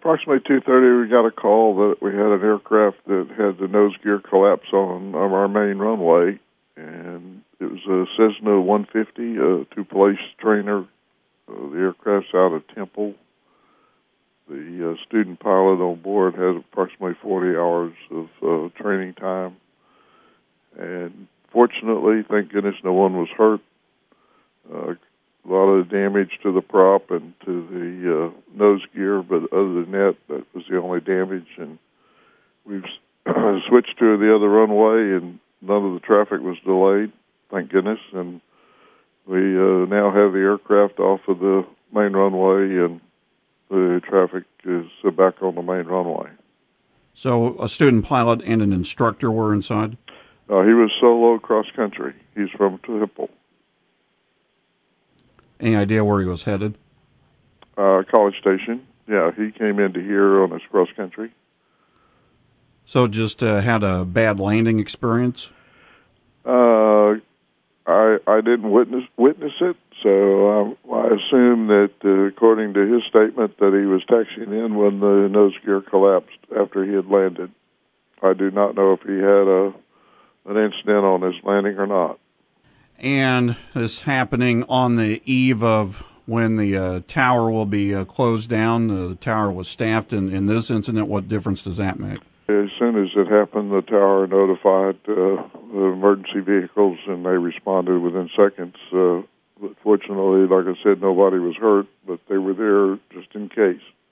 Approximately 2:30, we got a call that we had an aircraft that had the nose gear collapse on our main runway, and it was a Cessna 150, a two-place trainer. The aircraft's out of Temple. The student pilot on board had approximately 40 hours of training time. And fortunately, thank goodness, no one was hurt. A lot of damage to the prop and to the nose gear, but other than that, that was the only damage. And we've switched to the other runway, and none of the traffic was delayed, thank goodness. And we now have the aircraft off of the main runway, and the traffic is back on the main runway. So a student pilot and an instructor were inside? He was solo cross-country. He's from Temple. Any idea where he was headed? College Station. Yeah, he came into here on his cross-country. So just had a bad landing experience? I didn't witness it, so I assume that according to his statement that he was taxiing in when the nose gear collapsed after he had landed. I do not know if he had an incident on his landing or not. And this happening on the eve of when the tower will be closed down. The tower was staffed. In this incident, what difference does that make? As soon as it happened, the tower notified the emergency vehicles, and they responded within seconds. But fortunately, like I said, nobody was hurt, but they were there just in case.